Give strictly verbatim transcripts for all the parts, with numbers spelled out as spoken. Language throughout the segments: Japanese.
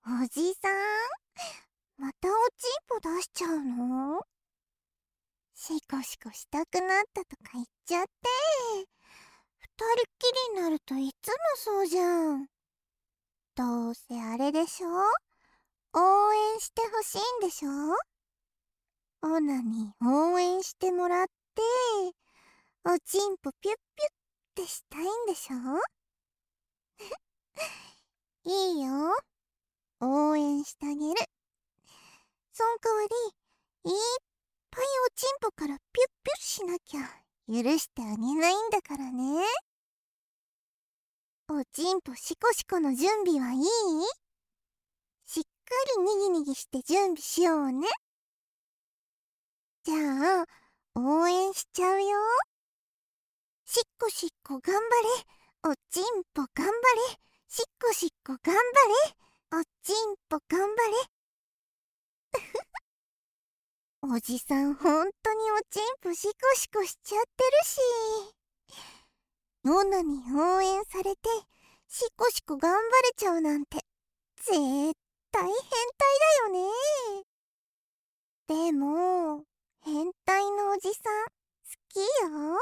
おじさん、またおちんぽ出しちゃうの？シコシコしたくなったとか言っちゃって。二人っきりになるといつもそうじゃん。どうせあれでしょ？応援してほしいんでしょ？オナに応援してもらって、おちんぽピュッピュッってしたいんでしょ？いいよ。応援してあげる。そん代わり、いっぱいおちんぽからピュッピュッしなきゃ許してあげないんだからね。おちんぽシコシコの準備はいい？しっかりにぎにぎして準備しようね。じゃあ、応援しちゃうよ。しっこしっこ頑張れ。おちんぽ頑張れ。しっこしっこ頑張れ。おちんぽ頑張れ。おじさんほんとにおちんぽシコシコしちゃってるし。オナに応援されてシコシコ頑張れちゃうなんて絶対変態だよね。でも変態のおじさん好きよ。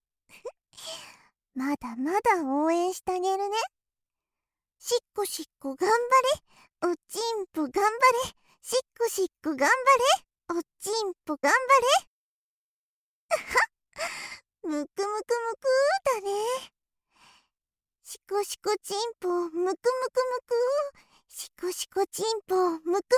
まだまだ応援してあげるね。しっこしっこ頑張れ。おちんぽ頑張れ。しっこしっこ頑張れ。おちんぽ頑張れ。むくむくむくーだね。シコシコちんぽむくむくむく。シコシコちんぽむくむくむく。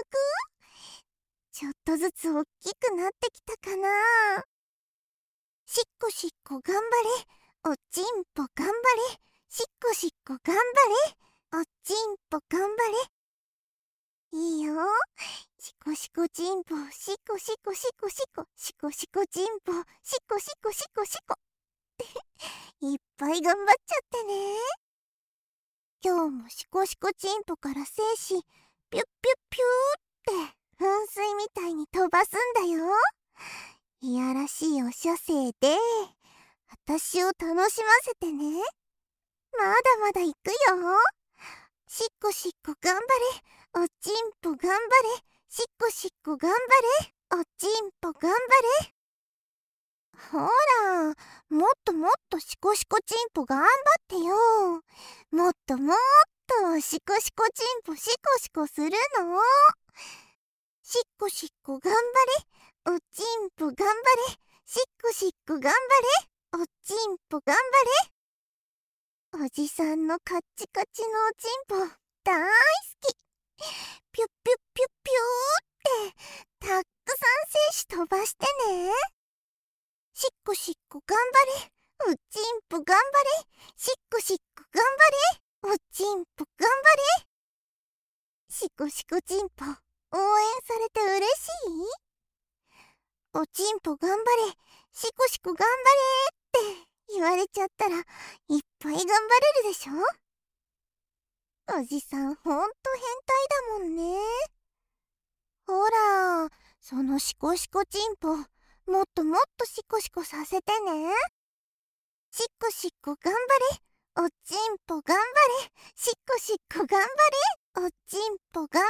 ちょっとずつおっきくなってきたかな。しっこしっこ頑張れ。おちんぽ頑張れ。しっこしっこ頑張れ。おちんぽ頑張れ。いいよ。シコシコちんぽシコシコシコシコシコシコちんぽシコシコシコシコいっぱい頑張っちゃってね。今日もシコシコちんぽから精子ピュッピュッピューって噴水みたいに飛ばすんだよ。いやらしいお射精で私を楽しませてね。まだまだ行くよ。しっこしっこ頑張れ。おちんぽ頑張れ。しっこしっこ頑張れ。おちんぽ頑張れ。ほら、もっともっとシコシコちんぽ頑張ってよ。もっともっとシコシコちんぽシコシコするの。しっこしっこ頑張れ。おちんぽ頑張れ。しっこしっこ頑張れ。おちんぽ頑張れ。おじさんのカッチカチのおちんぽ大好き。ピュッピュッピュッピューってたくさん精子飛ばしてね。しっこしっこ頑張れ。おちんぽ頑張れ。しっこしっこ頑張れ。おちんぽ頑張れ。シコシコちんぽ応援されて嬉しい？おちんぽ頑張れ。シコシコ頑張れって言われちゃったらいっぱい頑張れるでしょ。おじさんほんと変態だもんね。ほら、そのシコシコちんぽもっともっとシコシコさせてね。しっこしっこ頑張れ。おちんぽ頑張れ。しっこしっこ頑張れ。おちんぽ頑張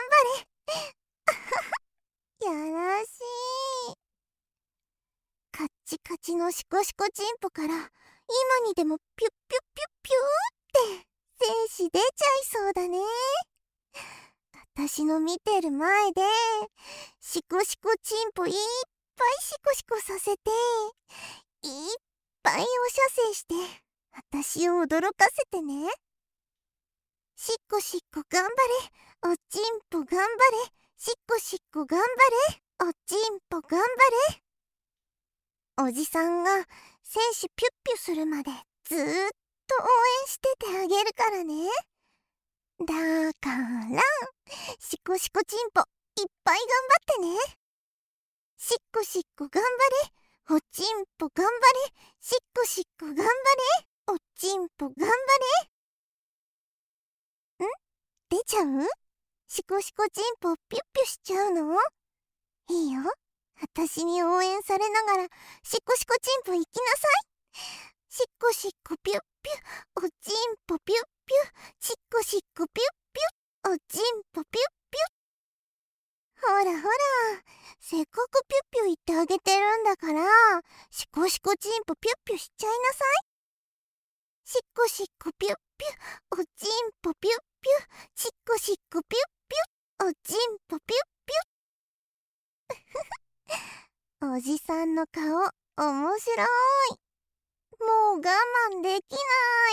れ。やらしい。カッチカチのシコシコちんぽから今にでもピュッピュッピュッピューって精子出ちゃいそうだね。私の見てる前でシコシコちんぽいっぱいシコシコさせていっぱいお射精して私を驚かせてね。しっこしっこ頑張れ。おちんぽ頑張れ。しっこしっこ頑張れ。おちんぽ頑張れ。おじさんが精子ピュッピュするまでずーっと応援しててあげるからね。だからシコシコちんぽいっぱい頑張ってね。しっこしっこ頑張れ。おちんぽ頑張れ。しっこしっこ頑張れ。おちんぽ頑張れ。ん？出ちゃう？シコシコちんぽピュッピュしちゃうの？いいよ。私に応援されながらシコシコちんぽ行きなさい。しっこしっこピュッピュ。おちんぽピュッピュ。しっこしっこピュッピュ。おちんぽしっこしっこピュッピュ、おちんぽピュッピュ、しっこしっこピュッピュ、おちんぽピュッピュ。おじさんの顔、面白い。もう我慢できない。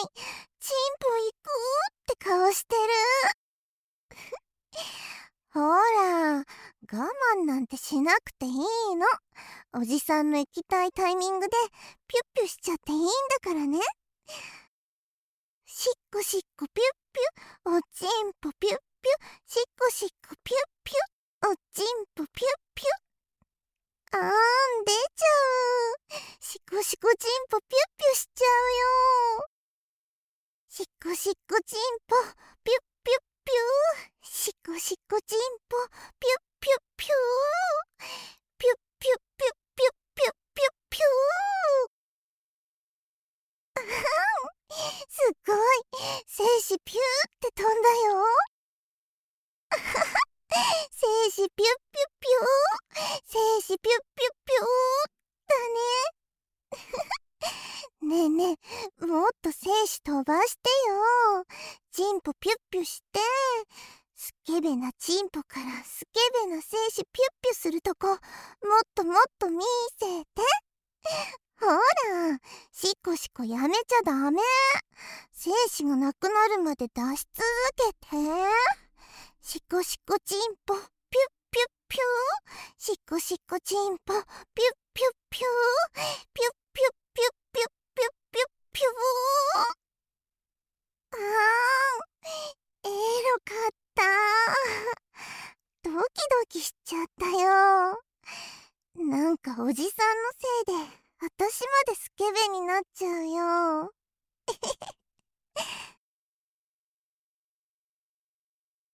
チンポ行くって顔してる。ほら、我慢なんてしなくていいの。おじさんの行きたいタイミングでピュッピュしちゃっていいんだからね。しっこしっこピュッピュ、おちんぽピュッピュ、しっこしっこピュッピュ、おちんぽピュッピュ。あーん、出ちゃう。しこしこちんぽピュッピュしちゃうよ。しこしこちんぽピュッピュッピュー。しこしこちんぽピュッピュッピュー。ピュッピュッピュッピュッピュッピュッピュー。あはん、すっごい。精子ピューって飛んだよ。あはは、精子ピュッピュッピュー。精子ピュッピュッピューだね。ねえねえ、もっと精子飛ばしてよ。チンポピュッピュして、スケベなチンポからスケベな精子ピュッピュするとこ、もっともっと見せて。ほら、しこしこやめちゃダメ。精子がなくなるまで出し続けて。しこしこちんぽピュッピュッピュー。しこしこちんぽピュッピュッピュー。ピュッピュッピュッピュッピュッピュッピュー。あーん、エロかった。ドキドキしちゃったよ。なんかおじさんのせいで私までスケベになっちゃうよ。